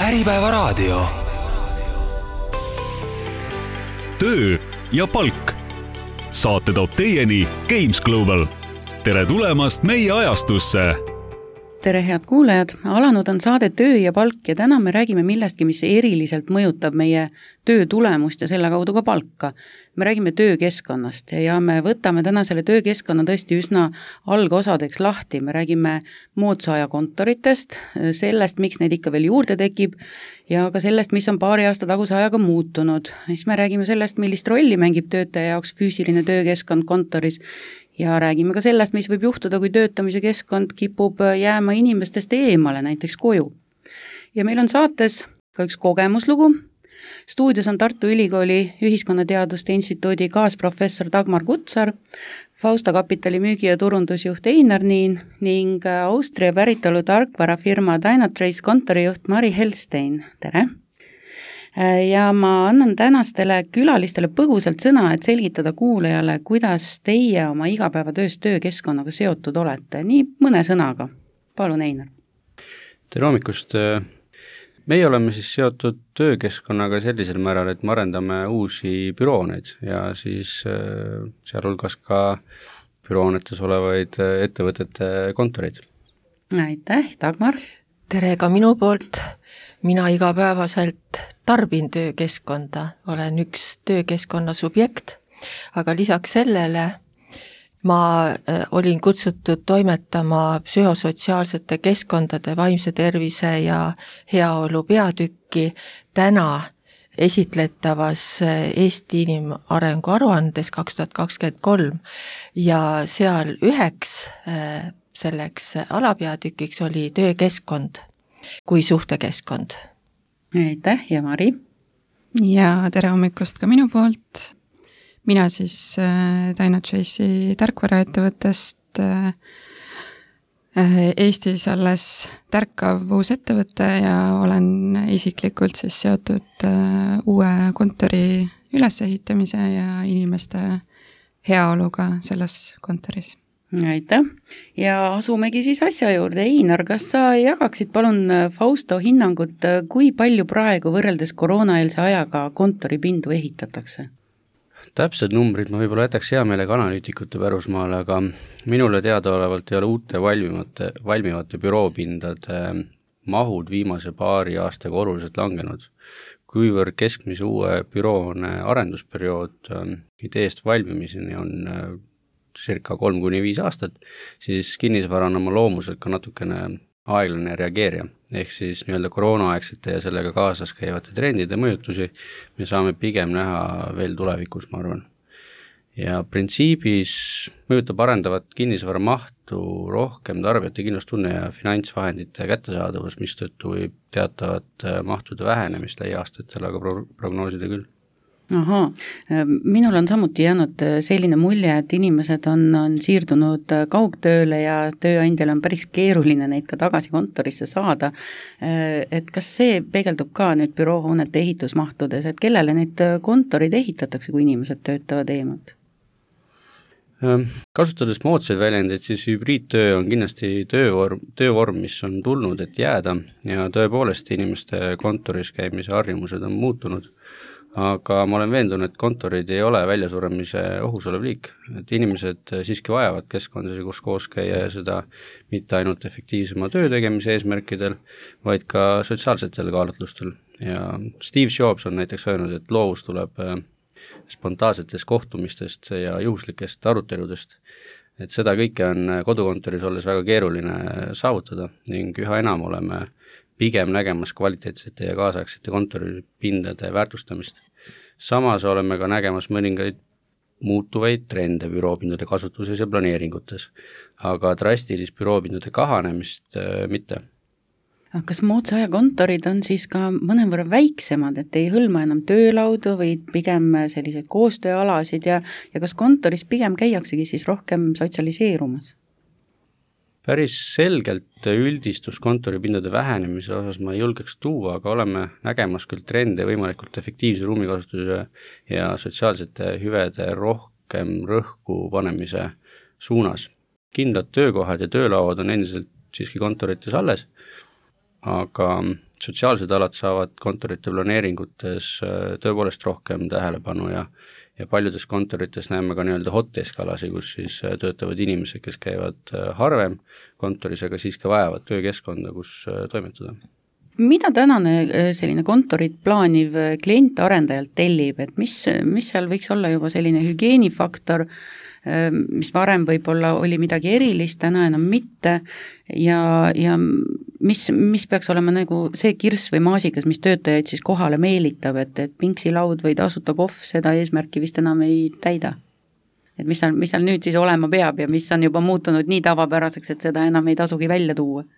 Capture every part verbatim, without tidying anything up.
Äripäevaraadio. Töö ja palk. Saate toob teieni Games Global. Tere tulemast meie ajastusse! Tere head kuulajad, alanud on saade Töö ja palk ja täna me räägime millestki, mis eriliselt mõjutab meie töö tulemust ja selle kaudu ka palka. Me räägime töökeskkonnast ja me võtame täna selle töökeskkonna tõesti üsna algosadeks lahti. Me räägime moodsa aja kontoritest, sellest, miks neid ikka veel juurde tekib ja ka sellest, mis on paari aasta taguse ajaga muutunud. Siis me räägime sellest, millist rolli mängib töötaja jaoks füüsiline töökeskkond kontoris ja räägime ka sellest, mis võib juhtuda, kui töötamise keskkond kipub jääma inimestest eemale, näiteks koju. Ja meil on saates ka üks kogemuslugu. Stuudios on Tartu Ülikooli Ühiskonnateaduste Instituudi kaasprofessor Dagmar Kutsar, Fausta Kapitali müügi- ja turundusjuht Einar Niin ning Austria päritolu tarkvarafirma Dynatrace kontorijuht Mari Helstein. Tere! Ja ma annan tänastele külalistele põgusalt sõna, et selgitada kuulajale, kuidas teie oma igapäevatöös töökeskkonnaga seotud olete. Nii mõne sõnaga. Palun, Einar. Tere hommikust. Meie oleme siis seotud töökeskkonnaga sellisel määral, et me arendame uusi bürooneid ja siis sealhulgas ka büroonetes olevaid ettevõtete kontoreid. Aitäh, Dagmar! Tere ka minu poolt. Mina igapäevaselt tarbin töökeskkonda, olen üks töökeskkonna subjekt, aga lisaks sellele ma olin kutsutud toimetama psühhosotsiaalsete keskkondade, vaimse tervise ja heaolu peatükki täna esitletavas Eesti inimarengu aruandes kaks tuhat kakskümmend kolm ja seal üheks selleks alapeatükiks oli töökeskkond kui suhtekeskkond. Aitäh ja Mari! Ja tere hommikust ka minu poolt. Mina siis äh, Dynatrace'i tarkvaraettevõttest äh, Eestis alles tärkav uus ettevõte ja olen isiklikult siis seotud äh, uue kontori ülesehitamise ja inimeste heaoluga selles kontoris. Aitäh. Ja asumegi siis asja juurde. Einar, kas sa jagaksid palun Fausto hinnangut, kui palju praegu võrreldes koroonaeelse ajaga kontoripindu ehitatakse? Täpsed numbrid ma võib-olla jätaks hea meelega analüütikute pärusmaale, aga minule teadaolevalt ei ole uute valmivate, valmivate büroopindade mahud viimase paari aastaga oluliselt langenud. Kuivõrd keskmise uue büroone arendusperiood ideest valmimiseni on circa kolm kuni viis aastat, siis kinnisvara on oma loomuselt ka natukene aeglane reageerija. Ehk siis nii-öelda koroonaaegsete ja sellega kaasas käivate trendide mõjutusi me saame pigem näha veel tulevikus, ma arvan. Ja printsiibis mõjutab arendavat kinnisvara mahtu rohkem tarbijate kindlustunne ja finantsvahendite kättesaadavus, mistõttu võib teatavat mahtude vähenemist lähiaastatel aga pro- prognoosida küll. Aha, minul on samuti jäänud selline mulje, et inimesed on, on siirdunud kaugtööle ja tööandjal on päris keeruline neid ka tagasi kontorisse saada. Et kas see peegeldub ka nüüd büroohoonete ehitusmahtudes, et kellele need kontorid ehitatakse, kui inimesed töötavad eemalt? Kasutades moodsaid väljendeid, siis hübriidtöö on kindlasti töövorm, töövorm, mis on tulnud, et jääda ja tõepoolest inimeste kontoris käimise harjumused on muutunud. Aga ma olen veendunud, et kontorid ei ole väljasuremise ohus olev liik. Et inimesed siiski vajavad keskkondasid, kus koos käia ja seda mitte ainult efektiivsema töö tegemise eesmärkidel, vaid ka sotsiaalsetel kaalutlustel. Ja Steve Jobs on näiteks öelnud, et loovus tuleb spontaansetest kohtumistest ja juhuslikest aruteludest. Et seda kõike on kodukontoris olles väga keeruline saavutada ning üha enam oleme pigem nägemas kvaliteetsete ja kaasaegsete kontoripindade väärtustamist. Samas oleme ka nägemas mõningaid muutuvaid trende büroopindade kasutuses ja planeeringutes, aga drastilist büroopindade kahanemist äh, mitte. Kas moodsa aja kontorid on siis ka mõnevõrra väiksemad, et ei hõlma enam töölaudu või pigem selliseid koostööalasid ja, ja kas kontoris pigem käiaksegi siis rohkem sotsialiseerumas? Päris selgelt üldistus kontoripindade vähenemise osas ma ei julgeks tuua, aga oleme nägemas küll trende võimalikult efektiivse ruumikasutuse ja sotsiaalsete hüvede rohkem rõhku panemise suunas. Kindlad töökohad ja töölauad on endiselt siiski kontorites alles, aga sotsiaalsed alad saavad kontorite planeeringutes tõepoolest rohkem tähelepanu ja ja paljudes kontorites näeme ka nii-öelda hot desk-alasi, kus siis töötavad inimesed, kes käivad harvem kontoris, aga siiski vajavad töökeskkonda, kus toimetada. Mida tänane selline kontorit plaaniv klient arendajalt tellib, et mis, mis seal võiks olla juba selline hügieenifaktor, mis varem võib-olla oli midagi erilist, täna enam mitte ja, ja mis, mis peaks olema nagu see kirss või maasikas, mis töötajaid siis kohale meelitab, et, et pinksilaud või tasuta kohv seda eesmärki vist enam ei täida. Et mis seal, mis seal nüüd siis olema peab ja mis on juba muutunud nii tavapäraseks, et seda enam ei tasugi välja tuua?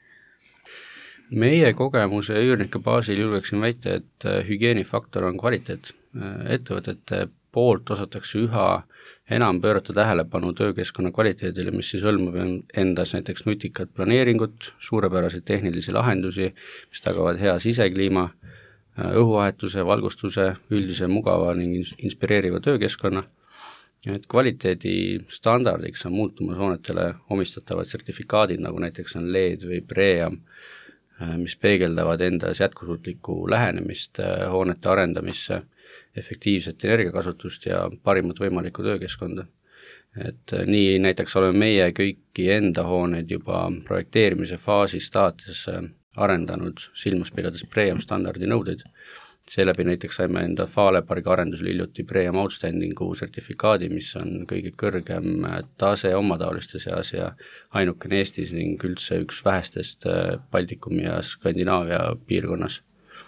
Meie kogemuse ja üürnike baasil julgeksin väita, et hügieenifaktor on kvaliteet. Ettevõtete poolt osatakse üha enam pöörata tähelepanu töökeskkonna kvaliteedile, mis siis hõlmab endas näiteks nutikat planeeringut, suurepäraseid tehnilisi lahendusi, mis tagavad hea sisekliima, õhuvahetuse, valgustuse, üldise mugava ning inspireeriva töökeskkonna. Et kvaliteedi standardiks on muutumas hoonetele omistatavad sertifikaadid, nagu näiteks on L E D või BREEAM, mis peegeldavad endas jätkusuutlikku lähenemist hoonete arendamisse, efektiivset energiakasutust ja parimat võimalikku töökeskkonda. Et nii näiteks oleme meie kõiki enda hooneid juba projekteerimise faasi staatis arendanud silmas pidades BREEAM standardi nõudeid. Seeläbi näiteks saime enda Faalepargi arendusel hiljuti BREEAM Outstandingu sertifikaadi, mis on kõige kõrgem tase omataoliste seas ja ainukene Eestis ning üldse üks vähestest Baltikumi ja Skandinaavia piirkonnas.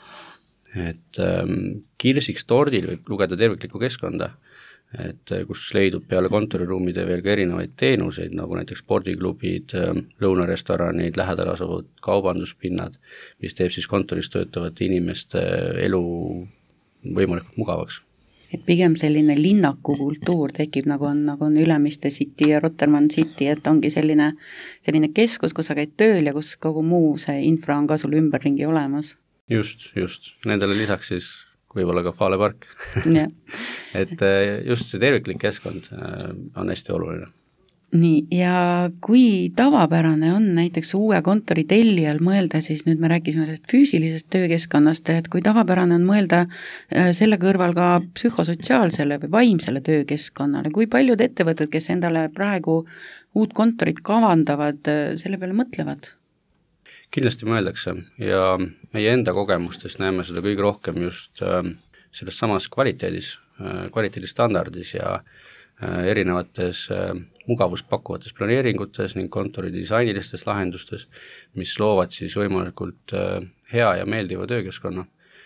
Et ähm, kirsiks tordil võib lugeda terviklikku keskkonda, et kus leidub peale kontoriruumide veel ka erinevaid teenuseid, nagu näiteks spordiklubid, lõunarestoranid, lähedal asuvad kaubanduspinnad, mis teeb siis kontoris töötavate inimeste elu võimalikult mugavaks. Et pigem selline linnakukultuur tekib, nagu on, nagu on Ülemiste City ja Rotermann City, et ongi selline, selline keskus, kus sa käid tööl ja kus kogu muu see infra on ka sul ümberringi olemas. Just, just. Nendele lisaks siis võib-olla ka Faalepark. Yeah. Et just see terviklik keskkond on hästi oluline. Nii, ja kui tavapärane on näiteks uue kontori tellijal mõelda, siis nüüd me rääkisime sellest füüsilisest töökeskkonnast, et kui tavapärane on mõelda selle kõrval ka psühhosotsiaalsele või vaimsele töökeskkonnale, kui paljud ettevõtted, kes endale praegu uut kontorit kavandavad, selle peale mõtlevad? Kindlasti mõeldakse ja meie enda kogemustest näeme seda kõige rohkem just selles samas kvaliteedis, kvaliteedistandardis ja erinevates mugavust pakkuvates planeeringutes ning kontori disainilistes lahendustes, mis loovad siis võimalikult hea ja meeldiva töökeskkonna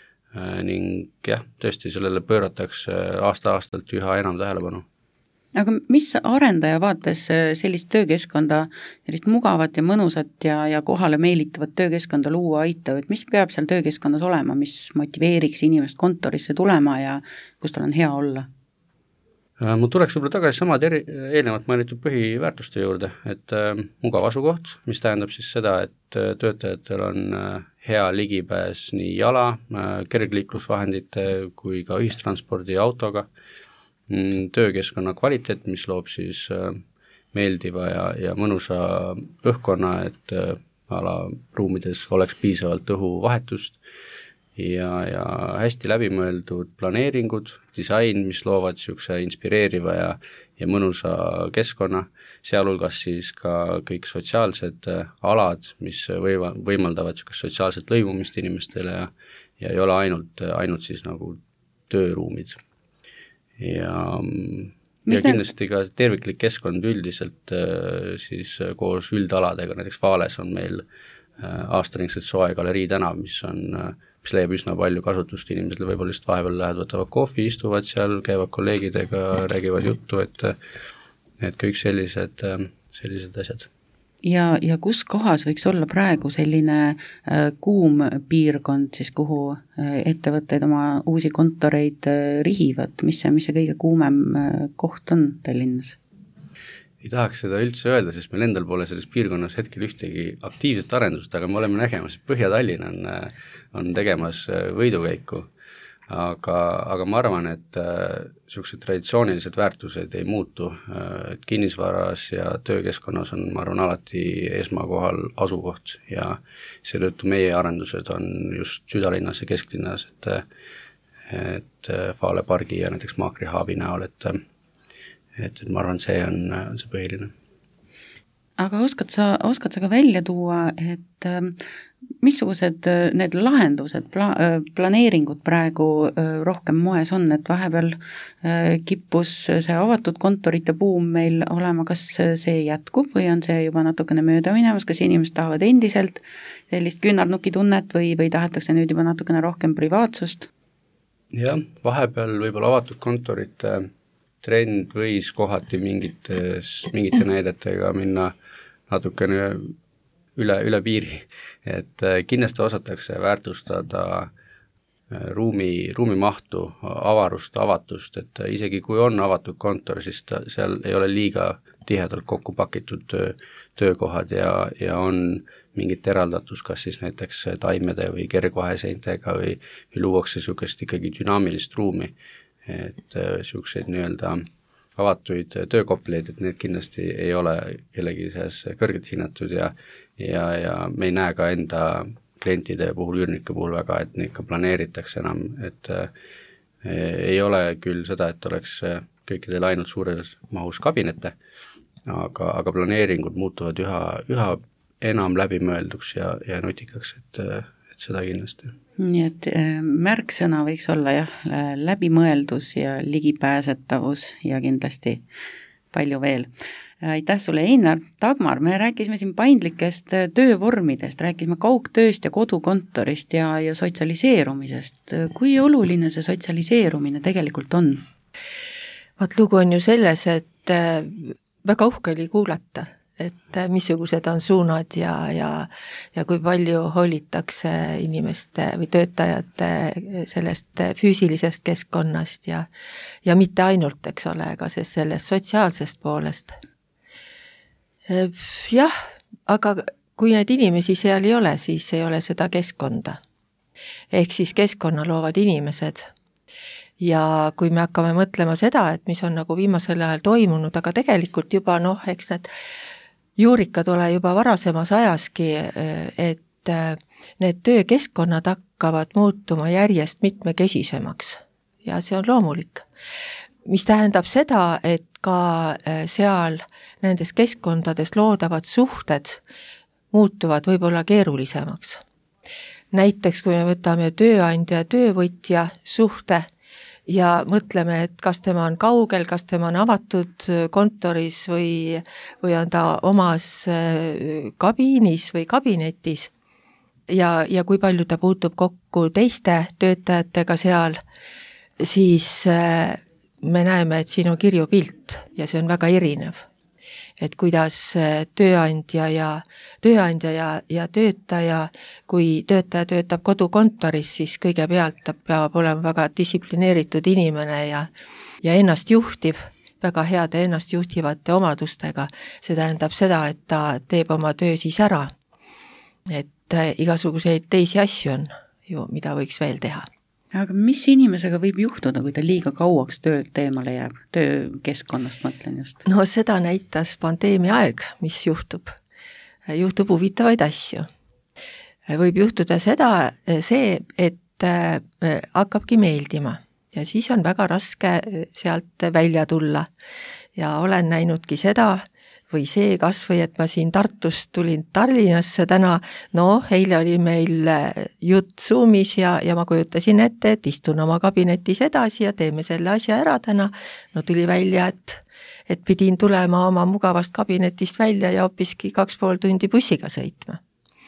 ning jah, tõesti sellele pööratakse aasta-aastalt üha enam tähelepanu. Aga mis arendaja vaates sellist töökeskkonda, sellist mugavat ja mõnusat ja, ja kohale meelitavat töökeskkonda luua aitab, et mis peab seal töökeskkonnas olema, mis motiveeriks inimest kontorisse tulema ja kus tal on hea olla? Mul tuleks võib-olla tagasi samad eri, eelnevalt mainitud põhiväärtuste juurde, et äh, mugav asukoht, mis tähendab siis seda, et töötajatel on äh, hea ligipääs nii jala, äh, kergliiklusvahendite kui ka ühistranspordi ja autoga, töökeskkonna kvaliteet, mis loob siis meeldiva ja, ja mõnusa õhkkonna, et ala ruumides oleks piisavalt õhuvahetust ja, ja hästi läbimõeldud planeeringud, disain, mis loovad niisuguse inspireeriva ja, ja mõnusa keskkonna, sealhulgas siis ka kõik sotsiaalsed alad, mis võiva, võimaldavad niisugust sotsiaalset lõimumist inimestele ja, ja ei ole ainult, ainult siis nagu tööruumid. Ja, ja kindlasti ka terviklik keskkond üldiselt siis koos üldaladega, näiteks Faales on meil aastaringselt soe galerii tänav, mis on, mis leiab üsna palju kasutust, inimesed võib-olla lihtsalt vahepeal lähevad, võtavad kohvi, istuvad seal, käivad kolleegidega, räägivad juttu, et, et kõik sellised, sellised asjad. Ja, ja kus kohas võiks olla praegu selline äh, kuum piirkond, siis kuhu äh, ettevõtted oma uusi kontoreid äh, rihivad, mis see, mis see kõige kuumem äh, koht on Tallinnas? Ei tahaks seda üldse öelda, sest meil endal pole selles piirkonnas hetkel ühtegi aktiivset arendust, aga me oleme nägemas, et Põhja-Tallinn on, on tegemas võidukäiku. aga, aga ma arvan, et niisugused traditsioonilised väärtused ei muutu, et kinnisvaras ja töökeskkonnas on, ma arvan, alati esmakohal asukoht ja seetõttu meie arendused on just südalinnas ja kesklinnas, et et Fale pargi ja näiteks Maakri haabi näol, et et, et ma arvan, see on, on see põhiline. Aga oskad sa, oskad sa ka välja tuua, et missugused need lahendused, pla-, planeeringud praegu rohkem moes on, et vahepeal kippus see avatud kontorite buum meil olema, kas see jätkub või on see juba natukene mööda minemas, kas inimesed tahavad endiselt sellist küünarnuki tunnet või, või tahetakse nüüd juba natukene rohkem privaatsust? Jah, vahepeal võib-olla avatud kontorite trend võis kohati mingites, mingite näidetega minna natukene üle, üle piiri, et kindlasti osatakse väärtustada ruumi, ruumimahtu, avarust, avatust, et isegi kui on avatud kontor, siis ta, seal ei ole liiga tihedalt kokku pakitud töö, töökohad ja, ja on mingit eraldatus, kas siis näiteks taimede või kergvaheseintega või, või luuakse niisugust ikkagi dünaamilist ruumi, et niisuguseid nii-öelda avatuid töökopleid, et need kindlasti ei ole kellegi seas kõrgelt hinnatud ja, ja, ja me ei näe ka enda klientide puhul, üürnike puhul väga, et neid ka planeeritakse enam, et äh, ei ole küll seda, et oleks kõikidel ainult suures mahus kabinette, aga, aga planeeringud muutuvad üha, üha enam läbimõelduks ja, ja nutikaks, et, et seda kindlasti. Nii et märksõna võiks olla jah, läbimõeldus ja ligipääsetavus ja kindlasti palju veel. Aitäh sulle, Einar. Dagmar, me rääkisime siin paindlikest töövormidest, rääkisime kaugtööst ja kodukontorist ja, ja sotsialiseerumisest. Kui oluline see sotsialiseerumine tegelikult on? Vaat lugu on ju selles, et väga uhke oli kuulata, et missugused on suunad ja, ja, ja kui palju hoolitakse inimeste või töötajate sellest füüsilisest keskkonnast ja, ja mitte ainult, eks ole, aga sellest sotsiaalsest poolest. Jah, aga kui need inimesi seal ei ole, siis ei ole seda keskkonda. Ehk siis keskkonna loovad inimesed. Ja kui me hakkame mõtlema seda, et mis on nagu viimasel ajal toimunud, aga tegelikult juba noh, eks need juurikad ole juba varasemas ajaski, et need töökeskkonnad hakkavad muutuma järjest mitmekesisemaks ja see on loomulik. Mis tähendab seda, et ka seal nendes keskkondades loodavad suhted muutuvad võib-olla keerulisemaks. Näiteks kui me võtame tööandja ja töövõtja suhte ja mõtleme, et kas tema on kaugel, kas tema on avatud kontoris või, või on ta omas kabiinis või kabinetis ja, ja kui palju ta puutub kokku teiste töötajatega seal, siis me näeme, et siin on kirju pilt ja see on väga erinev. Et kuidas tööandja ja, tööandja ja, ja töötaja, kui töötaja töötab kodukontoris, siis kõigepealt ta peab olema väga distsiplineeritud inimene ja, ja ennast juhtiv, väga heade ennast juhtivate omadustega. See tähendab seda, et ta teeb oma töö siis ära. Et igasuguseid teisi asju on ju, mida võiks veel teha. Aga mis inimesega võib juhtuda, kui ta liiga kauaks töölt eemale jääb? Töökeskkonnast mõtlen just. No seda näitas pandeemia aeg, mis juhtub. Juhtub huvitavaid asju. Võib juhtuda seda, see, et hakkabki meeldima ja siis on väga raske sealt välja tulla. Ja olen näinudki seda, või see kas või, et ma siin Tartust tulin Tallinnasse täna, no eile oli meil jutt Zoomis ja, ja ma kujutasin ette, et istun oma kabinetis edasi ja teeme selle asja ära täna. No tuli välja, et, et pidin tulema oma mugavast kabinetist välja ja hoopiski kaks pool tundi bussiga sõitma.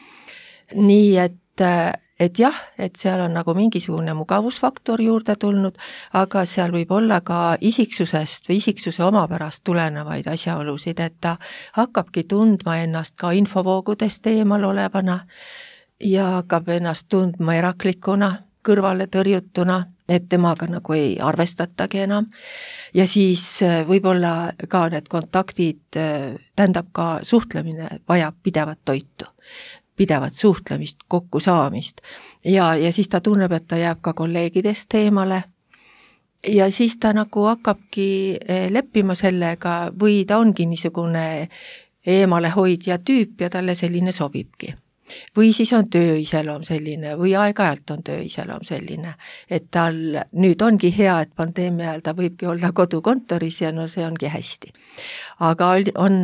Nii et et jah, et seal on nagu mingisugune mugavusfaktor juurde tulnud, aga seal võib olla ka isiksusest või isiksuse omapärast tulenevaid asjaolusid, et ta hakkabki tundma ennast ka infovoogudest eemal olevana ja hakkab ennast tundma eraklikuna, kõrvale tõrjutuna, et temaga nagu ei arvestatagi enam. Ja siis võib-olla ka need kontaktid, tähendab ka suhtlemine vajab pidevat toitu. pidevat suhtlemist, kokkusaamist ja, ja siis ta tunneb, et ta jääb ka kolleegidest eemale ja siis ta nagu hakkabki leppima sellega või ta ongi niisugune eemalehoidja tüüp ja talle selline sobibki. Või siis on töö iseloom selline või aeg-ajalt on töö iseloom selline, et tal nüüd ongi hea, et pandeemia ajal ta võibki olla kodukontoris ja no see ongi hästi. Aga on,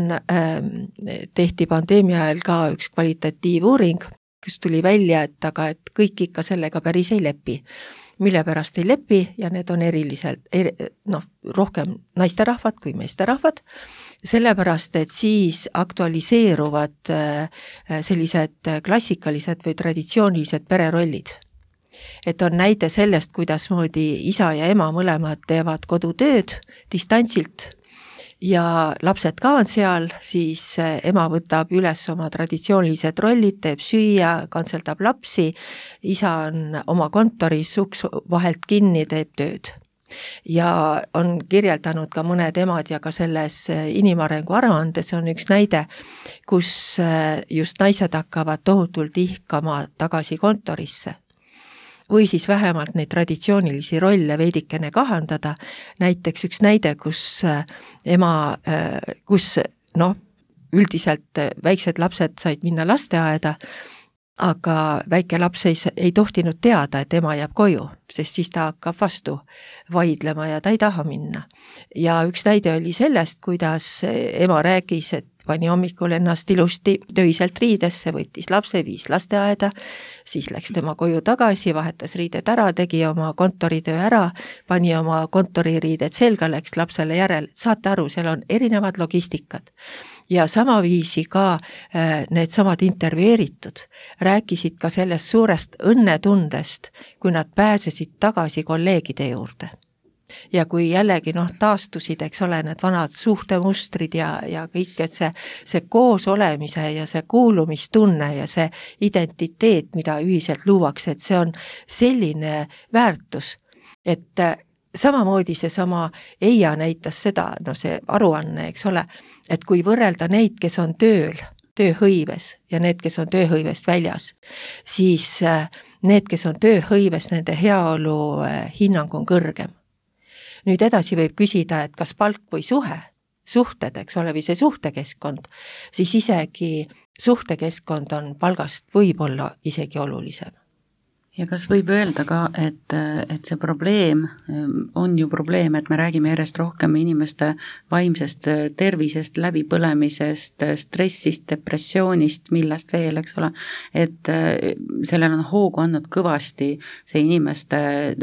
tehti pandeemia ajal ka üks kvalitatiivuuring, kus tuli välja, et aga et kõik ikka sellega päris ei lepi. Mille pärast ei lepi ja need on eriliselt, noh, rohkem naisterahvad kui meesterahvad, sellepärast, et siis aktualiseeruvad sellised klassikalised või traditsioonilised pererollid. Et on näide sellest, kuidas moodi isa ja ema mõlemad teevad kodutööd distantsilt ja lapsed ka on seal, siis ema võtab üles oma traditsioonilised rollid, teeb süüa, kantseldab lapsi, isa on oma kontoris uks vahelt kinni, teeb tööd. Ja on kirjeldanud ka mõned emad ja ka selles inimarengu aruandes on üks näide, kus just naised hakkavad tohutult ihkama tagasi kontorisse. Või siis vähemalt neid traditsioonilisi rolle veidikene kahandada. Näiteks üks näide, kus ema, kus noh, üldiselt väiksed lapsed said minna lasteaeda, aga väike laps ei, ei tohtinud teada, et ema jääb koju, sest siis ta hakkab vastu vaidlema ja ta ei taha minna. Ja üks näide oli sellest, kuidas ema räägis, et pani hommikul ennast ilusti töiselt riidesse, võttis lapse, viis lasteaeda, siis läks tema koju tagasi, vahetas riided ära, tegi oma kontoritöö ära, pani oma kontoririided selga, läks lapsele järel. Saate aru, seal on erinevad logistikad. Ja sama viisi ka need samad intervjueeritud rääkisid ka sellest suurest õnnetundest, kui nad pääsesid tagasi kolleegide juurde. Ja kui jällegi noh, taastusid, eks ole, need vanad suhtemustrid ja, ja kõik, et see, see koos olemise ja see kuulumistunne ja see identiteet, mida ühiselt luuakse, et see on selline väärtus, et samamoodi see sama Eija näitas seda, no see aruanne, eks ole, et kui võrrelda neid, kes on tööl, tööhõives ja need, kes on tööhõivest väljas, siis need, kes on tööhõives, nende heaolu hinnang on kõrgem. Nüüd edasi võib küsida, et kas palk või suhe, suhted, eks ole, või see suhtekeskkond, siis isegi suhtekeskkond on palgast võib-olla isegi olulisem. Ja kas võib öelda ka, et, et see probleem on ju probleem, et me räägime järjest rohkem inimeste vaimsest tervisest, läbipõlemisest, stressist, depressioonist, millest veel, eks ole, et sellel on hoogu andnud kõvasti see inimeste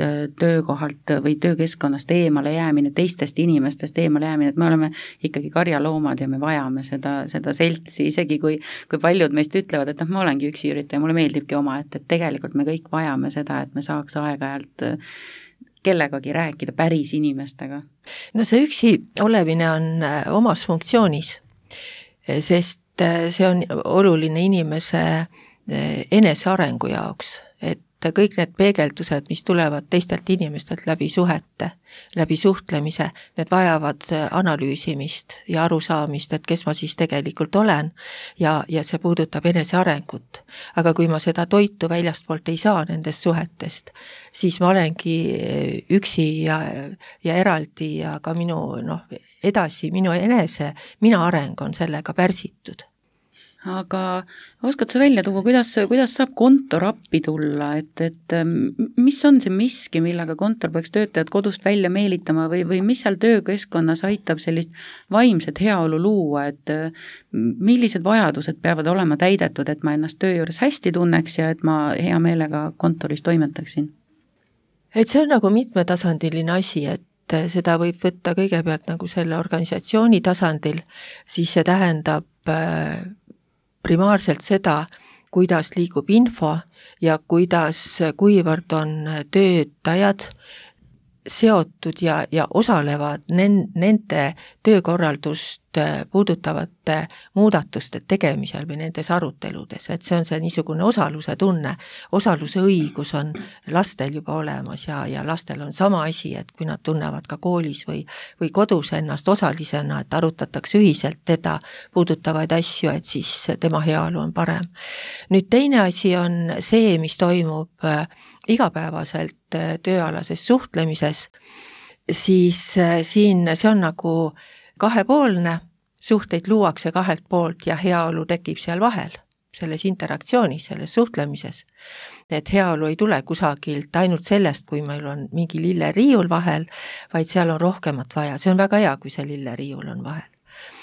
töökohalt või töökeskkonnast eemale jäämine, teistest inimestest eemale jäämine, et me oleme ikkagi karjaloomad ja me vajame seda, seda seltsi, isegi kui, kui paljud meist ütlevad, et noh, ma olengi üksi üritaja, mulle meeldibki oma, et, et tegelikult me kõik vajame seda, et me saaks aeg-ajalt kellegagi rääkida päris inimestega. No see üksi olemine on omas funktsioonis, sest see on oluline inimese enesearengu jaoks, et kõik need peegeldused, mis tulevad teistelt inimestelt läbi suhete, läbi suhtlemise, need vajavad analüüsimist ja arusaamist, et kes ma siis tegelikult olen ja, ja see puudutab enesearengut. Aga kui ma seda toitu väljastpoolt ei saa nendest suhetest, siis ma olengi üksi ja, ja eraldi ja ka minu noh, edasi, minu enese, mina areng on sellega pärsitud. Aga oskad sa välja tuua, kuidas, kuidas saab kontor appi tulla, et, et mis on see miski, millega kontor peaks töötajad kodust välja meelitama või, või mis seal töökeskkonnas aitab sellist vaimset heaolu luua, et millised vajadused peavad olema täidetud, et ma ennast töö juures hästi tunneks ja et ma hea meelega kontoris toimetaksin? Et see on nagu mitmetasandiline asi, et seda võib võtta kõigepealt nagu selle organisatsiooni tasandil, siis see tähendab primaarselt seda, kuidas liigub info ja kuidas, kuivõrd on töötajad seotud ja, ja osalevad nende töökorraldust puudutavate muudatuste tegemisel või nendes aruteludes, et see on see niisugune osaluse tunne, osaluse õigus on lastel juba olemas ja, ja lastel on sama asi, et kui nad tunnevad ka koolis või, või kodus ennast osalisena, et arutatakse ühiselt teda puudutavaid asju, et siis tema heaolu on parem. Nüüd teine asi on see, mis toimub igapäevaselt tööalases suhtlemises, siis siin see on nagu kahepoolne, suhteid luuakse kahelt poolt ja heaolu tekib seal vahel, selles interaktsioonis, selles suhtlemises. Et heaolu ei tule kusagilt ainult sellest, kui meil on mingi lilleriiul vahel, vaid seal on rohkemat vaja. See on väga hea, kui see lilleriiul on vahel.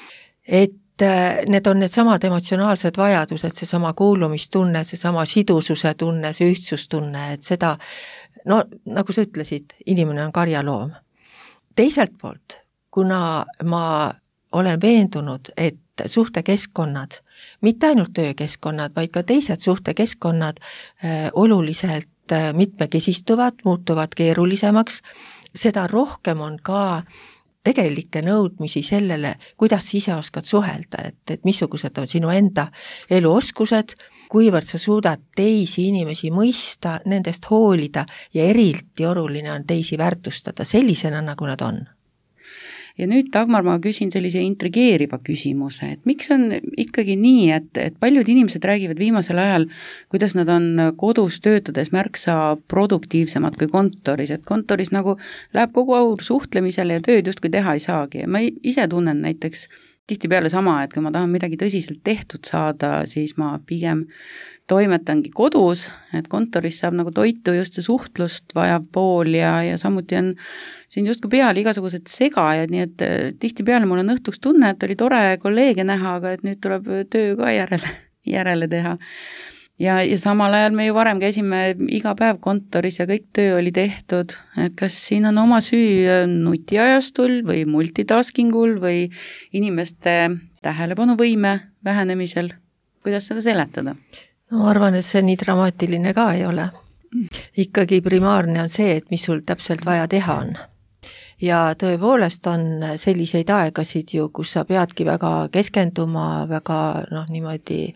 Et need on need samad emotsionaalsed vajadused, see sama kuulumistunne, see sama sidususe tunne, see ühtsustunne, et seda, no nagu sa ütlesid, inimene on karjaloom. Teiselt poolt, kuna ma olen veendunud, et suhtekeskkonnad, mitte ainult töökeskkonnad, vaid ka teised suhtekeskkonnad äh, oluliselt äh, mitmekesistuvad, muutuvad keerulisemaks, seda rohkem on ka tegelikke nõudmisi sellele, kuidas sa ise oskad suhelda, et, et missugused on sinu enda eluoskused, kuivõrd sa suudad teisi inimesi mõista, nendest hoolida ja eriti oluline on teisi väärtustada sellisena, nagu nad on. Ja nüüd, Dagmar, ma küsin sellise intrigeeriva küsimuse, et miks on ikkagi nii, et, et paljud inimesed räägivad viimasel ajal, kuidas nad on kodus töötades märksa produktiivsemad kui kontoris, et kontoris nagu läheb kogu aur suhtlemisele ja tööd justkui teha ei saagi. Ma ise tunnen näiteks tihtipeale sama, et kui ma tahan midagi tõsiselt tehtud saada, siis ma pigem toimetangi kodus, et kontoris saab nagu toitu just see suhtlust vajav pool ja, ja samuti on siin justkui peal igasugused segajad, nii et tihtipeale mul on õhtuks tunne, et oli tore kolleege näha, aga et nüüd tuleb töö ka järele, järele teha. Ja, ja samal ajal me ju varem käisime iga päev kontoris ja kõik töö oli tehtud, et kas siin on oma süü nutiajastul või multitaskingul või inimeste tähelepanuvõime vähenemisel, kuidas seda seletada? No ma arvan, et see nii dramaatiline ka ei ole. Ikkagi primaarne on see, et mis sul täpselt vaja teha on. Ja tõepoolest on selliseid aegasid ju, kus sa peadki väga keskenduma, väga noh, niimoodi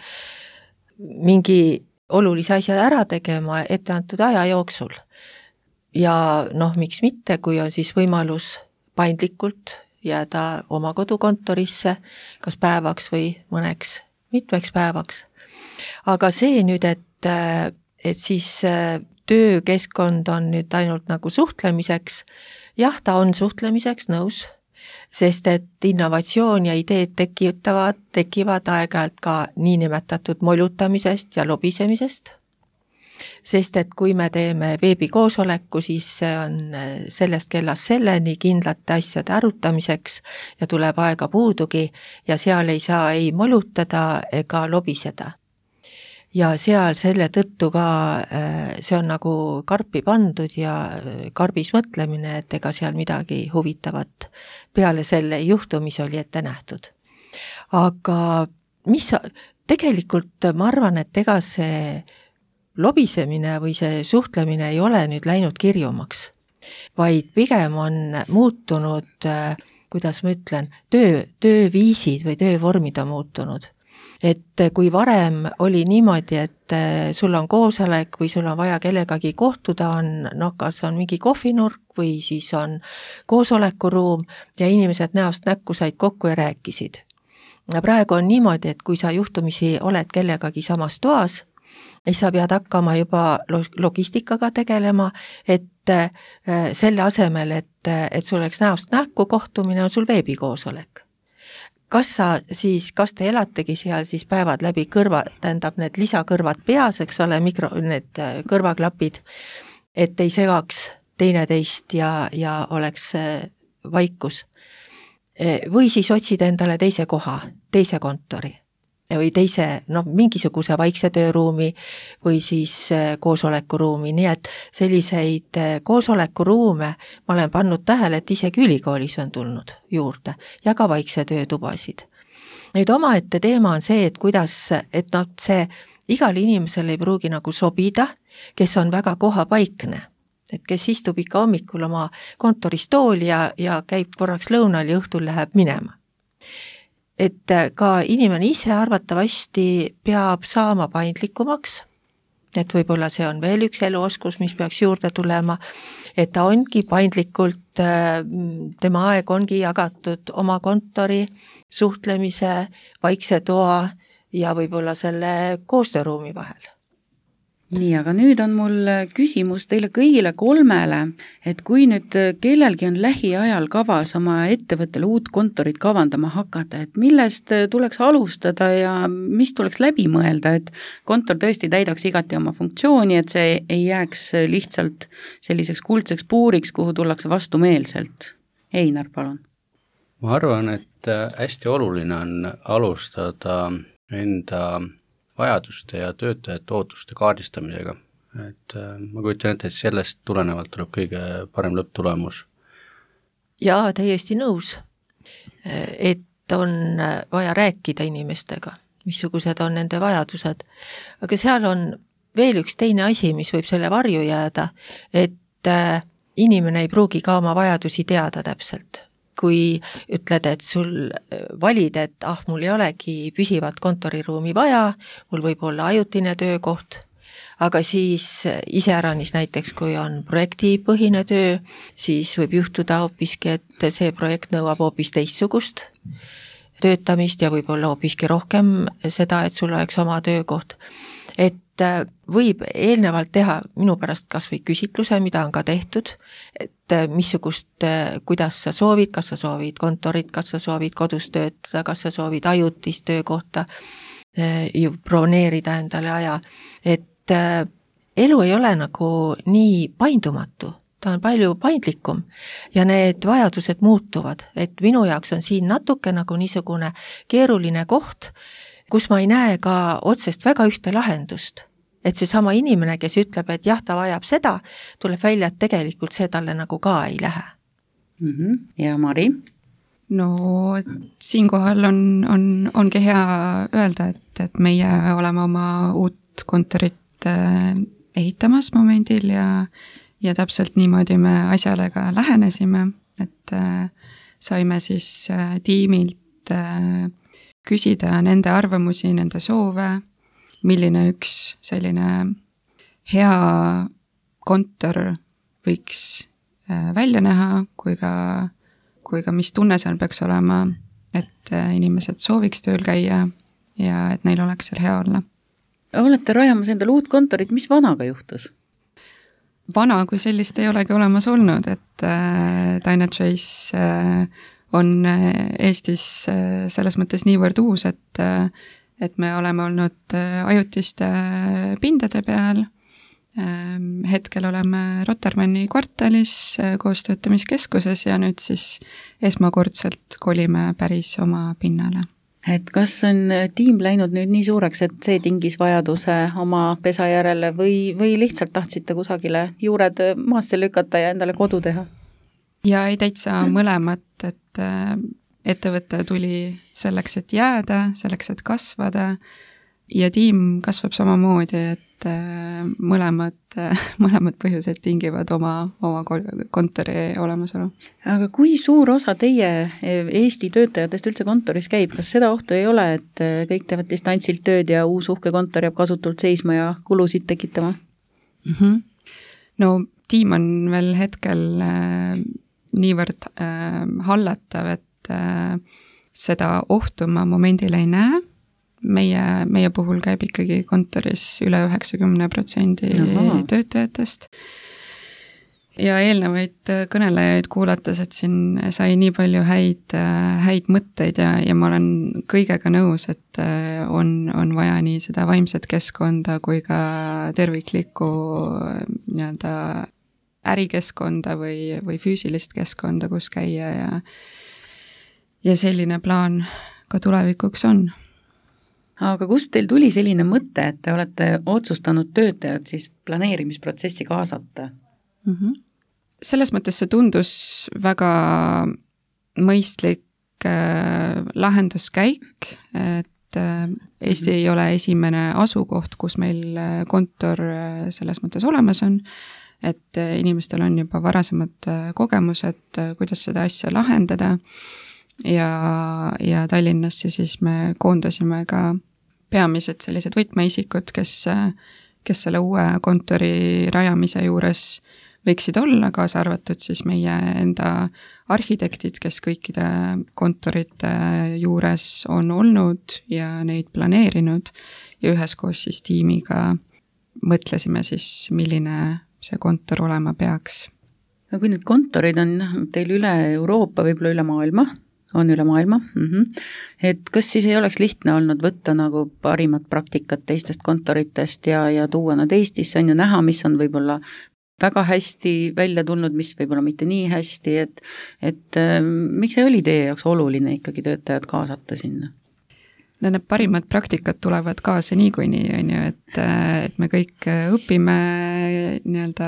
mingi olulise asja ära tegema etteantud aja jooksul. Ja noh, miks mitte, kui on siis võimalus paindlikult jääda oma kodukontorisse, kas päevaks või mõneks mitmeks päevaks. Aga see nüüd, et, et siis töökeskkond on nüüd ainult nagu suhtlemiseks, jah, ta on suhtlemiseks nõus, sest et innovatsioon ja ideed tekitavad, tekivad aeg-ajalt ka niinimetatud molutamisest ja lobisemisest, sest et kui me teeme veebikoosoleku, siis see on sellest kellast selleni kindlate asjade arutamiseks ja tuleb aega puudugi ja seal ei saa ei molutada ega lobiseda. Ja seal selle tõttu ka see on nagu karpi pandud ja karbis mõtlemine, et ega seal midagi huvitavat peale selle juhtu, mis oli ette nähtud. Aga mis tegelikult ma arvan, et ega see lobisemine või see suhtlemine ei ole nüüd läinud kirjumaks, vaid pigem on muutunud, kuidas ma ütlen, töö, tööviisid või töövormid on muutunud. Et kui varem oli niimoodi, et sul on koosolek või sul on vaja kellegagi kohtuda, on, noh, kas on mingi kohvinurk või siis on koosolekuruum ja inimesed näost näkku said kokku ja rääkisid. Ja praegu on niimoodi, et kui sa juhtumisi oled kellegagi samas toas, siis sa pead hakkama juba logistikaga tegelema, et selle asemel, et, et sul oleks näost näkku kohtumine, on sul veebikoosolek. Kas sa siis, kas te elategi seal siis päevad läbi kõrva, tähendab need lisakõrvad peas, eks ole, mikro, need kõrvaklapid, et ei segaks teineteist ja, ja oleks vaikus. Või siis otsid endale teise koha, teise kontori või teise, noh, mingisuguse vaikse tööruumi või siis koosolekuruumi, nii et selliseid koosolekuruume ma olen pannud tähele, et isegi ülikoolis on tulnud juurde ja ka vaikse töötubasid. Nüüd omaette teema on see, et kuidas, et noh, see igal inimesel ei pruugi nagu sobida, kes on väga kohapaikne, et kes istub ikka hommikul oma kontoristooli ja, ja käib korraks lõunal ja õhtul läheb minema. et ka inimene ise arvatavasti peab saama paindlikumaks, et võib-olla see on veel üks eluoskus, mis peaks juurde tulema, et ta ongi paindlikult, tema aeg ongi jagatud oma kontori, suhtlemise, vaikse toa ja võib-olla selle koostööruumi vahel. Nii, aga nüüd on mul küsimus teile kõigile kolmele, et kui nüüd kellelgi on lähiajal kavas oma ettevõttele uut kontorit kavandama hakata, et millest tuleks alustada ja mis tuleks läbi mõelda, et kontor tõesti täidaks igati oma funktsiooni, et see ei jääks lihtsalt selliseks kuldseks puuriks, kuhu tullakse vastumeelselt. Einar, palun. Ma arvan, et hästi oluline on alustada enda vajaduste ja töötajate ootuste kaardistamisega. Et ma kujutan ette, et sellest tulenevalt tuleb kõige parem lõpptulemus. Jaa, täiesti nõus, et on vaja rääkida inimestega, missugused on nende vajadused. Aga seal on veel üks teine asi, mis võib selle varju jääda, et inimene ei pruugi ka oma vajadusi teada täpselt. Kui ütled, et sul valid, et ah, mul ei olegi püsivat kontoriruumi vaja, mul võib olla ajutine töökoht, aga siis iseäranis näiteks, kui on projektipõhine töö, siis võib juhtuda hoopiski, et see projekt nõuab hoopis teistsugust töötamist ja võib-olla hoopiski rohkem seda, et sul oleks oma töökoht. Et võib eelnevalt teha minu pärast kas või küsitluse, mida on ka tehtud, et missugust, kuidas sa soovid, kas sa soovid kontorit, kas sa soovid kodus töötada, kas sa soovid ajutist töökohta, ju broneerida endale aja, et elu ei ole nagu nii paindumatu, ta on palju paindlikum ja need vajadused muutuvad, et minu jaoks on siin natuke nagu niisugune keeruline koht, kus ma ei näe ka otsest väga ühte lahendust. Et see sama inimene, kes ütleb, et jah, ta vajab seda, tuleb välja, et tegelikult see talle nagu ka ei lähe. Mm-hmm. Ja Mari? No siinkohal on, on, ongi hea öelda, et, et meie oleme oma uut kontorit ehitamas momendil ja, ja täpselt niimoodi me asjale ka lähenesime, et saime siis tiimilt küsida nende arvamusi, nende soove, milline üks selline hea kontor võiks välja näha, kui ka, kui ka mis tunne seal peaks olema, et inimesed sooviks tööl käia ja et neil oleks seal hea olla. Olete rajamas endale uut kontorit, mis vanaga juhtus? Vana kui sellist ei olegi olemas olnud, et äh, Dine and Chase äh, on Eestis äh, selles mõttes niivõrd uus, et äh, et me oleme olnud ajutiste pindade peal, hetkel oleme Rotermanni kvartalis koostöötamiskeskuses ja nüüd siis esmakordselt kolime päris oma pinnale. Et kas on tiim läinud nüüd nii suureks, et see tingis vajaduse oma pesa järele või, või lihtsalt tahtsite kusagile juured maasse lükata ja endale kodu teha? Ja ei täitsa mõlemat, et ettevõte tuli selleks, et jääda, selleks, et kasvada ja tiim kasvab samamoodi, et mõlemad, mõlemad põhjused tingivad oma, oma kontori olemasolu. Aga kui suur osa teie Eesti töötajatest üldse kontoris käib, kas seda ohtu ei ole, et kõik teevad distantsilt tööd ja uus uhke kontor jääb kasutult seisma ja kulusid tekitama? Mm-hmm. No tiim on veel hetkel äh, niivõrd äh, hallatav, et seda ohtu ma momendil ei näe. Meie, meie puhul käib ikkagi kontoris üle üheksakümne protsendi töötajatest. Ja eelnevaid kõnelejaid kuulates, et siin sai nii palju häid, häid mõtteid ja, ja ma olen kõigega nõus, et on, on vaja nii seda vaimset keskkonda kui ka terviklikku nii-öelda ärikeskkonda või, või füüsilist keskkonda, kus käia ja Ja selline plaan ka tulevikuks on. Aga kust teil tuli selline mõte, et te olete otsustanud töötajad siis planeerimisprotsessi kaasata? Mm-hmm. Selles mõttes see tundus väga mõistlik äh, lahenduskäik, et äh, Eesti mm-hmm. ei ole esimene asukoht, kus meil kontor äh, selles mõttes olemas on, et äh, inimestel on juba varasemad äh, kogemused, äh, kuidas seda asja lahendada. ja, ja Tallinnasse siis me koondasime ka peamised sellised võtmeisikud, kes, kes selle uue kontori rajamise juures võiksid olla, kaasa arvatud siis meie enda arhitektid, kes kõikide kontorite juures on olnud ja neid planeerinud ja üheskoos siis tiimiga mõtlesime siis, milline see kontor olema peaks. No kui need kontorid on teil üle Euroopa, võib-olla üle maailma, on üle maailma, mm-hmm. et kas siis ei oleks lihtne olnud võtta nagu parimat praktikat teistest kontoritest ja, ja tuua nad Eestisse, on ju näha, mis on võib-olla väga hästi välja tulnud, mis võib-olla mitte nii hästi, et, et äh, miks see oli teie jaoks oluline ikkagi töötajad kaasata sinna? No need parimad praktikad tulevad kaasa niikuinii, on ju, et, et me kõik õpime nii-öelda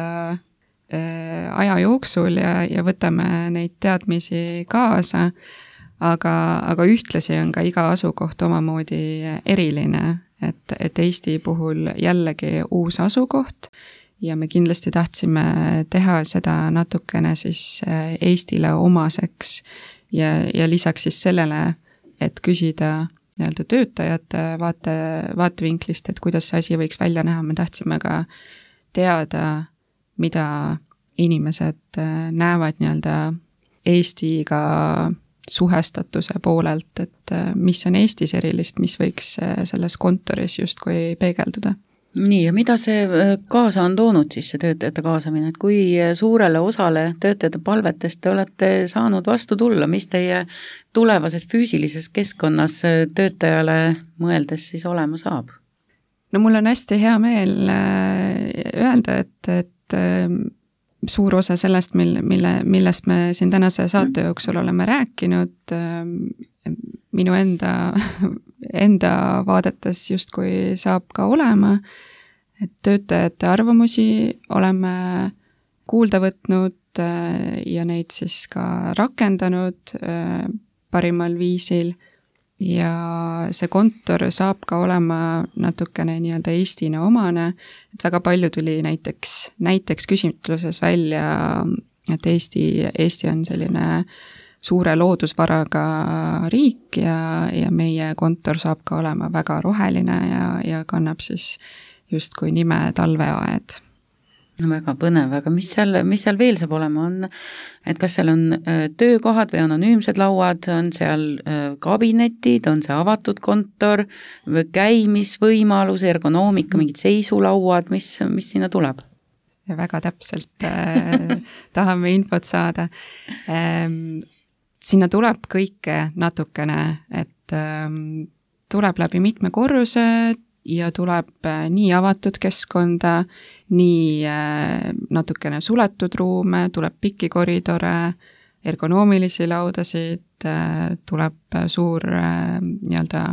aja jooksul ja, ja võtame neid teadmisi kaasa, aga, aga ühtlasi on ka iga asukoht omamoodi eriline, et, et Eesti puhul jällegi uus asukoht ja me kindlasti tahtsime teha seda natukene siis Eestile omaseks ja, ja lisaks siis sellele, et küsida nii-öelda töötajate vaate, vaatevinklist, et kuidas see asi võiks välja näha, me tahtsime ka teada, mida inimesed näevad nii-öelda Eestiga suhestatuse poolelt, et mis on Eestis erilist, mis võiks selles kontoris justkui peegelduda. Nii, ja mida see kaasa on toonud siis, see töötajate kaasamine, et kui suurele osale töötajate palvetest te olete saanud vastu tulla, mis teie tulevases füüsilises keskkonnas töötajale mõeldes siis olema saab? No mul on hästi hea meel öelda, et, et suur osa sellest, mille, mille, millest me siin tänase saate jooksul oleme rääkinud, minu enda, enda vaadetes justkui saab ka olema, et töötajate arvamusi oleme kuulda võtnud ja neid siis ka rakendanud parimal viisil ja see kontor saab ka olema natukene nii-öelda Eestine omane, et väga palju tuli näiteks, näiteks küsitluses välja, et Eesti, Eesti on selline suure loodusvaraga riik ja, ja meie kontor saab ka olema väga roheline ja, ja kannab siis justkui nime Talveaed. Väga põnev, aga mis seal, mis seal veel saab olema, on, et kas seal on töökohad või anonüümsed lauad, on seal kabinetid, on see avatud kontor, käimisvõimalus, ergonoomika, mingid seisulauad, mis, mis sinna tuleb? Ja väga täpselt äh, tahame infot saada. Ähm, sinna tuleb kõike natukene, et ähm, tuleb läbi mitme korruse ja tuleb äh, nii avatud keskkonda, nii äh, natukene suletud ruume, tuleb pikki koridore, ergonoomilisi laudasid, äh, tuleb suur äh, nii-öelda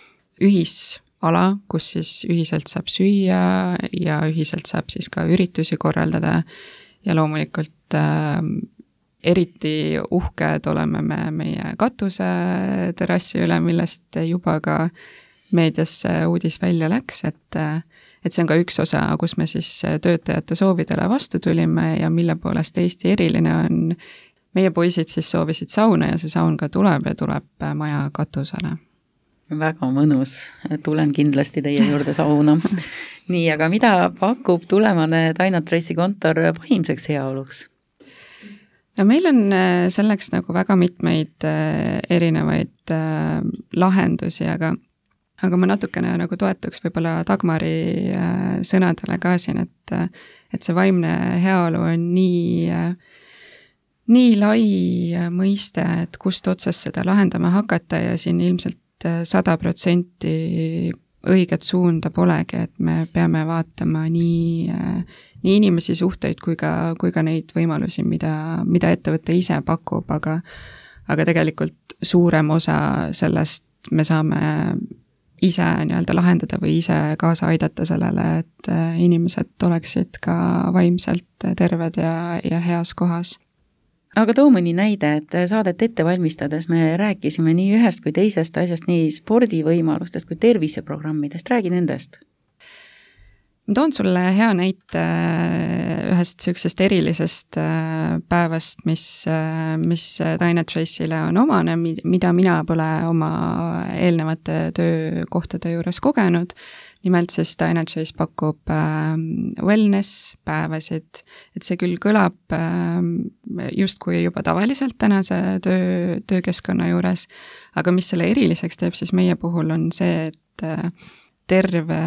ühisala, kus siis ühiselt saab süüa ja ühiselt saab siis ka üritusi korraldada ja loomulikult äh, eriti uhked oleme me meie katuse terrassi üle, millest juba ka meediasse uudis välja läks, et, et see on ka üks osa, kus me siis töötajate soovidele vastu tulime ja mille poolest Eesti eriline on. Meie poisid siis soovisid sauna ja see saun ka tuleb ja tuleb maja katusele. Väga mõnus, tulen kindlasti teie juurde sauna. Nii, aga mida pakub tulemane Dynatressi kontor vaimseks heaoluks? No meil on selleks nagu väga mitmeid erinevaid lahendusi, aga aga ma natukene nagu toetuks võib-olla Dagmari sõnadele ka siin, et, et see vaimne heaolu on nii, nii lai mõiste, et kust otsast seda lahendama hakata ja siin ilmselt sada protsenti õiget suunda polegi, et me peame vaatama nii, nii inimesi suhteid kui ka, kui ka neid võimalusi, mida, mida ettevõte ise pakub, aga, aga tegelikult suurem osa sellest me saame ise nii-öelda lahendada või ise kaasa aidata sellele, et inimesed oleksid ka vaimselt terved ja, ja heas kohas. Aga too mõni näide, et saadet ette valmistades me rääkisime nii ühest kui teisest asjast, nii spordivõimalustest kui terviseprogrammidest, räägi nendest. ma toon sulle hea näite ühest sellisest erilisest päevast, mis, mis Dynatrace'ile on omane, mida mina pole oma eelnevate töökohtade juures kogenud. Nimelt siis Dynatrace pakub wellness päevasid, et see küll kõlab justkui juba tavaliselt tänase töö, töökeskkonna juures, aga mis selle eriliseks teeb, siis meie puhul on see, et terve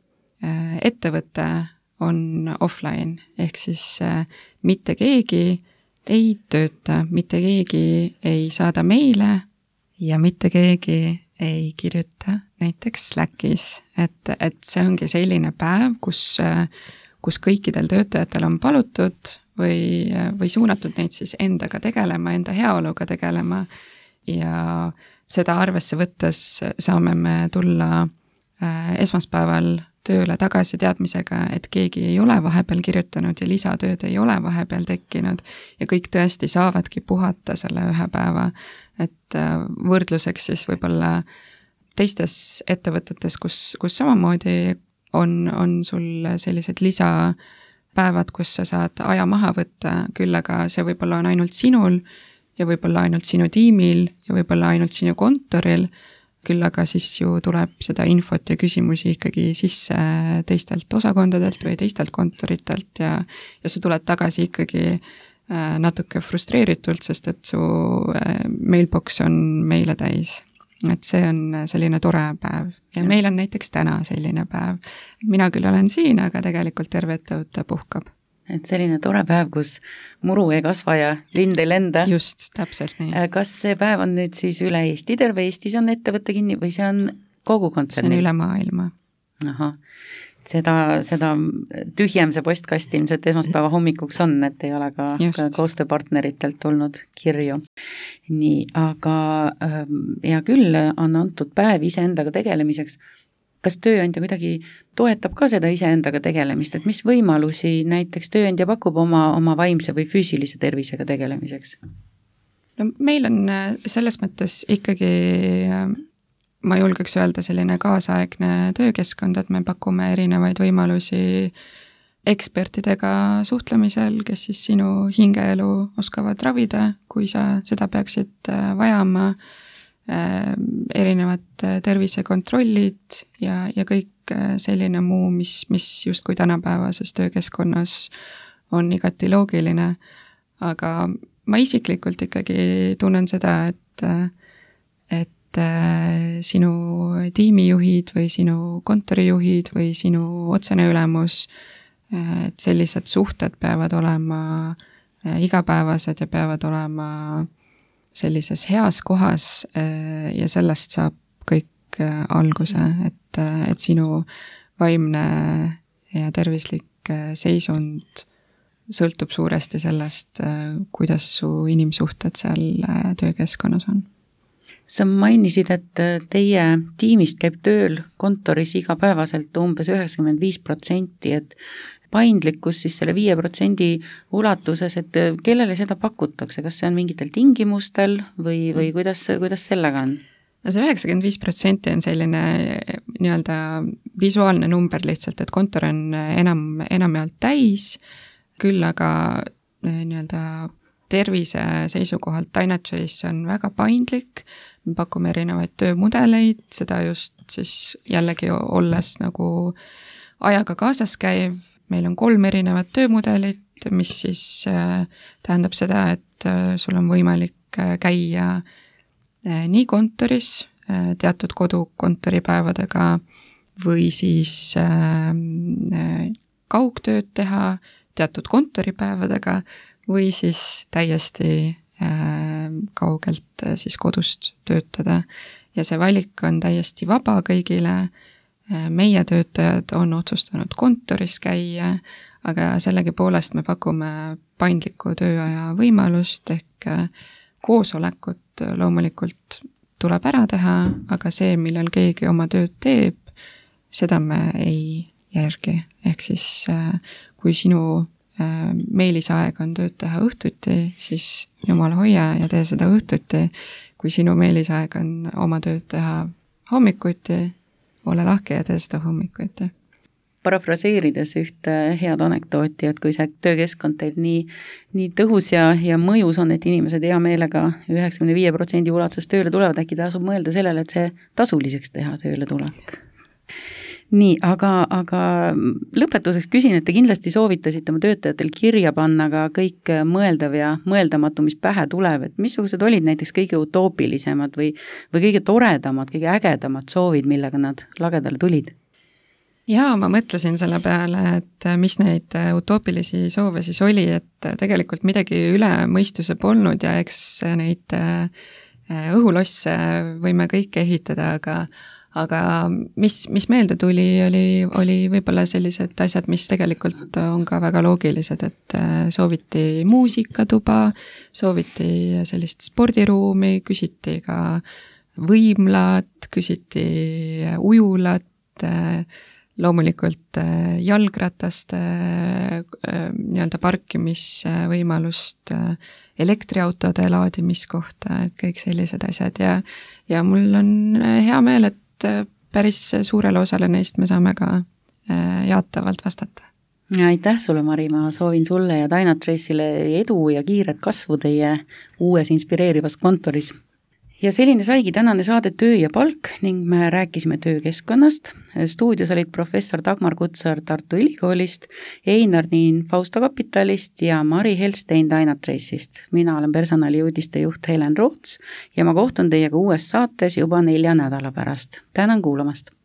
ettevõte on offline, ehk siis mitte keegi ei tööta, mitte keegi ei saada meile ja mitte keegi ei kirjuta näiteks Slackis, et, et see ongi selline päev, kus, kus kõikidel töötajatel on palutud või, või suunatud neid siis endaga tegelema, enda heaoluga tegelema ja seda arvesse võttes saame me tulla esmaspäeval tööle tagasi teadmisega, et keegi ei ole vahepeal kirjutanud ja lisatööd ei ole vahepeal tekkinud ja kõik tõesti saavadki puhata selle ühe päeva, et võrdluseks siis võib-olla teistes ettevõtetes, kus, kus samamoodi on, on sul sellised lisapäevad, kus sa saad aja maha võtta, küll aga see võib-olla on ainult sinul ja võib-olla ainult sinu tiimil ja võib-olla ainult sinu kontoril, küll aga siis ju tuleb seda infot ja küsimusi ikkagi sisse teistelt osakondadelt või teistelt kontoritelt ja, ja sa tuled tagasi ikkagi natuke frustreeritult, sest et su mailbox on meile täis. Et see on selline tore päev ja meil on näiteks täna selline päev. Mina küll olen siin, aga tegelikult terve ettevõte puhkab. Et selline tore päev, kus muru ei kasva ja lind ei lenda. Just, täpselt nii. Kas see päev on nüüd siis üle Eesti, terve Eestis on ettevõtte kinni või see on kogu kontsernil? See on üle maailma. Ahah, seda, seda tühjem see postkast ilmselt esmaspäeva hommikuks on, et ei ole ka, ka koostööpartneritelt tulnud kirju. Nii, aga hea küll on antud päev iseendaga tegelemiseks. Kas tööandja kuidagi toetab ka seda iseendaga tegelemist, et mis võimalusi näiteks tööandja pakub oma, oma vaimse või füüsilise tervisega tegelemiseks? No meil on selles mõttes ikkagi, ma julgeks öelda, selline kaasaegne töökeskkond, et me pakume erinevaid võimalusi ekspertidega suhtlemisel, kes siis sinu hingeelu oskavad ravida, kui sa seda peaksid vajama, erinevad tervisekontrollid ja, ja kõik selline muu, mis, mis justkui tänapäevases töökeskkonnas on igati loogiline. Aga ma isiklikult ikkagi tunnen seda, et, et sinu tiimijuhid või sinu kontorijuhid või sinu otsene ülemus, et sellised suhted peavad olema igapäevased ja peavad olema sellises heas kohas ja sellest saab kõik alguse, et, et sinu vaimne ja tervislik seisund sõltub suuresti sellest, kuidas su inimsuhted seal töökeskkonnas on. Sa mainisid, et teie tiimist käib tööl kontoris igapäevaselt umbes üheksakümmend viis protsenti, et paindlikkus siis selle viie protsendi ulatuses, et kellele seda pakutakse, kas see on mingitel tingimustel või, või kuidas, kuidas sellega on? No see üheksakümmend viis protsenti on selline nii-öelda visuaalne number lihtsalt, et kontor on enam, enamjaolt täis, küll aga nii-öelda tervise seisukohalt Dynatrace on väga paindlik, me pakume erinevaid töömudeleid, seda just siis jällegi olles nagu ajaga kaasas käiv, meil on kolm erinevat töömudelit, mis siis äh, tähendab seda, et äh, sul on võimalik äh, käia äh, nii kontoris äh, teatud kodukontoripäevadega või siis äh, äh, kaugtööd teha teatud kontoripäevadega või siis täiesti äh, kaugelt äh, siis kodust töötada. Ja see valik on täiesti vaba kõigile. Meie töötajad on otsustanud kontoris käia, aga sellegi poolest me pakume paindliku tööaja võimalust ehk koosolekut loomulikult tuleb ära teha, aga see, millal keegi oma tööd teeb, seda me ei järgi. Ehk siis kui sinu meelisaeg on tööd teha õhtuti, siis jumal hoia ja tee seda õhtuti. Kui sinu meelisaeg on oma tööd teha hommikuti, ole lahke ja tee seda hommikuti. parafraseerides ühte head anekdooti, et kui see töökeskkond teil nii, nii tõhus ja, ja mõjus on, et inimesed hea meelega üheksakümne viie protsendi ulatuses tööle tulevad, äkki tasub mõelda sellele, et see tasuliseks teha tööle tulek. Nii, aga, aga lõpetuseks küsin, et te kindlasti soovitasite oma töötajatel kirja panna ka kõik mõeldav ja mõeldamatu, mis pähe tuleb, et missugused olid näiteks kõige utoopilisemad või, või kõige toredamad, kõige ägedamad soovid, millega nad lagedale tulid? Jaa, ma mõtlesin selle peale, et mis neid utoopilisi soove siis oli, et tegelikult midagi üle mõistuse polnud ja eks neid õhulosse võime kõike ehitada, aga aga mis, mis meelde tuli, oli, oli võib-olla sellised asjad, mis tegelikult on ka väga loogilised, et sooviti muusikatuba, sooviti sellist spordiruumi, küsiti ka võimlat, küsiti ujulat, loomulikult jalgrataste nii-öelda parkimisvõimalust, elektriautode laadimiskohta, et kõik sellised asjad ja, ja mul on hea meel, et päris suurele osale neist me saame ka jaatavalt vastata. Aitäh sulle, Mari, ma soovin sulle ja Dynatrace'ile edu ja kiiret kasvu teie uues inspireerivas kontoris. Ja selline saigi tänane saade Töö ja palk ning me rääkisime töökeskkonnast. Stuudios olid professor Dagmar Kutsar Tartu Ülikoolist, Einar Niin Fausta Kapitalist ja Mari Helstein Dynatrace'ist. Mina olen personaliuudiste juht Helen Roots ja ma kohtun teiega uues saates juba nelja nädala pärast. Tänan kuulamast!